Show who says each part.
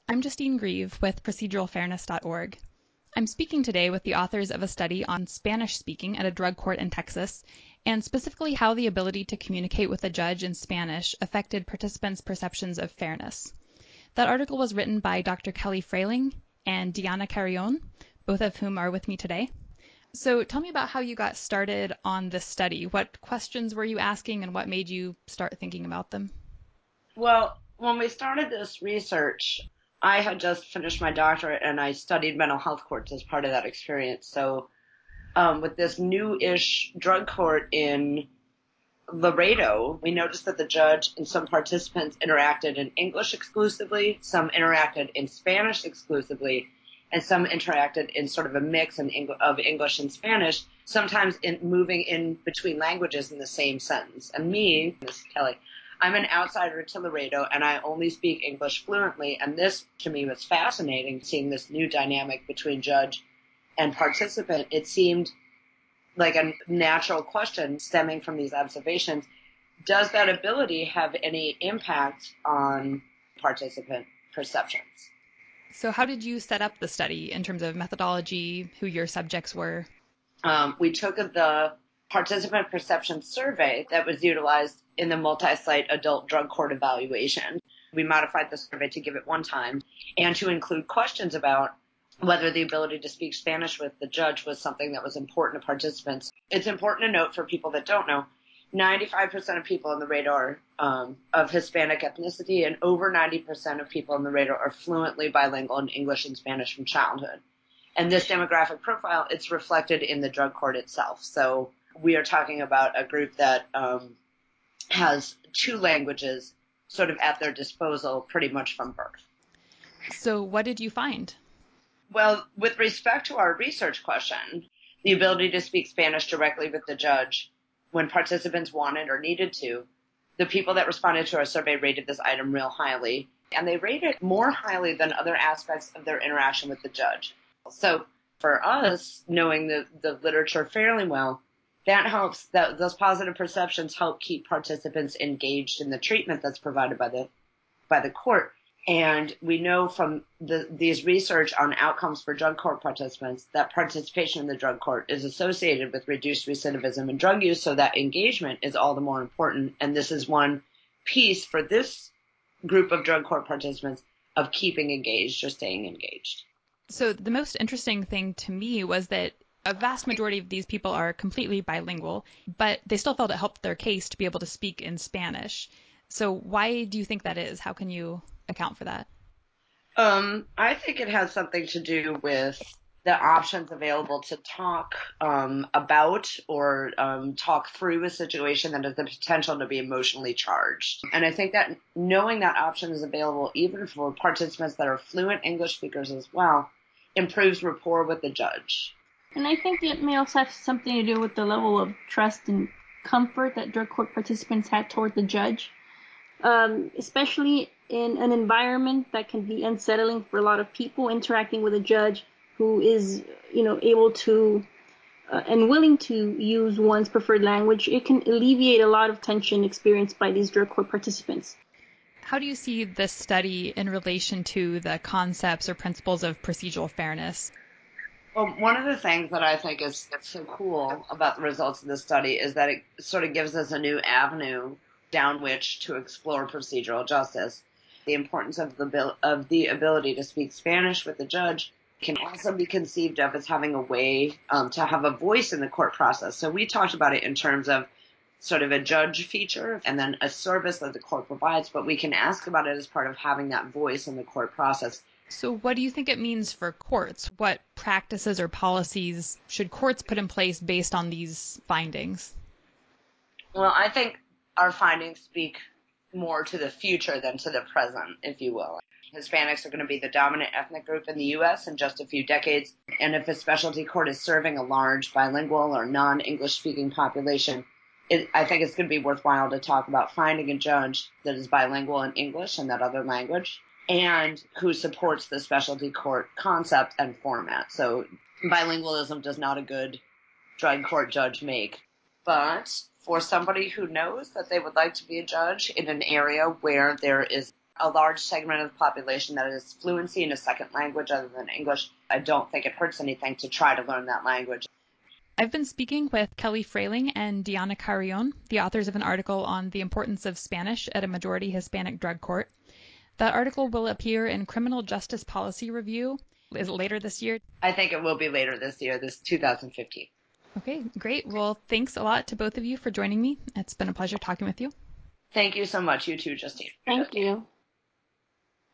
Speaker 1: I'm Justine Grieve with proceduralfairness.org. I'm speaking today with the authors of a study on Spanish speaking at a drug court in Texas, and specifically how the ability to communicate with a judge in Spanish affected participants' perceptions of fairness. That article was written by Dr. Kelly Frayling and Diana Carrion, both of whom are with me today. So tell me about how you got started on this study. What questions were you asking and what made you start thinking about them?
Speaker 2: Well, when we started this research, I had just finished my doctorate and I studied mental health courts as part of that experience. So with this new-ish drug court in Laredo, we noticed that the judge and some participants interacted in English exclusively, some interacted in Spanish exclusively, and some interacted in sort of a mix of English and Spanish, sometimes in moving in between languages in the same sentence. And me, Ms. Kelly, I'm an outsider to Laredo, and I only speak English fluently, and this, to me, was fascinating, seeing this new dynamic between judge and participant. It seemed like a natural question stemming from these observations. Does that ability have any impact on participant perceptions?
Speaker 1: So how did you set up the study in terms of methodology, who your subjects were?
Speaker 2: We took the participant perception survey that was utilized in the multi-site adult drug court evaluation. We modified the survey to give it one time and to include questions about whether the ability to speak Spanish with the judge was something that was important to participants. It's important to note for people that don't know, 95% of people on the radar of Hispanic ethnicity, and over 90% of people on the radar are fluently bilingual in English and Spanish from childhood. And this demographic profile, it's reflected in the drug court itself. So we are talking about a group that has two languages sort of at their disposal pretty much from birth.
Speaker 1: So what did you find?
Speaker 2: Well, with respect to our research question, the ability to speak Spanish directly with the judge when participants wanted or needed to, the people that responded to our survey rated this item real highly, and they rated it more highly than other aspects of their interaction with the judge. So for us, knowing the literature fairly well, that helps, that those positive perceptions help keep participants engaged in the treatment that's provided by the court. And we know from these research on outcomes for drug court participants that participation in the drug court is associated with reduced recidivism and drug use, so that engagement is all the more important. And this is one piece for this group of drug court participants of keeping engaged or staying engaged.
Speaker 1: So the most interesting thing to me was that a vast majority of these people are completely bilingual, but they still felt it helped their case to be able to speak in Spanish. So why do you think that is? How can you account for that?
Speaker 2: I think it has something to do with the options available to talk about or talk through a situation that has the potential to be emotionally charged. And I think that knowing that option is available even for participants that are fluent English speakers as well improves rapport with the judge.
Speaker 3: And I think it may also have something to do with the level of trust and comfort that drug court participants had toward the judge, especially in an environment that can be unsettling for a lot of people. Interacting with a judge who is, able to and willing to use one's preferred language, it can alleviate a lot of tension experienced by these drug court participants.
Speaker 1: How do you see this study in relation to the concepts or principles of procedural fairness?
Speaker 2: Well, one of the things that I think is so cool about the results of this study is that it sort of gives us a new avenue down which to explore procedural justice. The importance of the ability to speak Spanish with the judge can also be conceived of as having a way to have a voice in the court process. So we talked about it in terms of sort of a judge feature and then a service that the court provides, but we can ask about it as part of having that voice in the court process.
Speaker 1: So what do you think it means for courts? What practices or policies should courts put in place based on these findings?
Speaker 2: Well, I think our findings speak more to the future than to the present, if you will. Hispanics are going to be the dominant ethnic group in the U.S. in just a few decades, and if a specialty court is serving a large bilingual or non-English speaking population, I think it's going to be worthwhile to talk about finding a judge that is bilingual in English and that other language, and who supports the specialty court concept and format. So bilingualism does not a good drug court judge make. But for somebody who knows that they would like to be a judge in an area where there is a large segment of the population that has fluency in a second language other than English, I don't think it hurts anything to try to learn that language.
Speaker 1: I've been speaking with Kelly Frayling and Diana Carrion, the authors of an article on the importance of Spanish at a majority Hispanic drug court. That article will appear in Criminal Justice Policy Review. Is it later this year?
Speaker 2: I think it will be later this year, this 2015.
Speaker 1: Okay, great. Well, thanks a lot to both of you for joining me. It's been a pleasure talking with you.
Speaker 2: Thank you so much. You too, Justine.
Speaker 3: Thank you.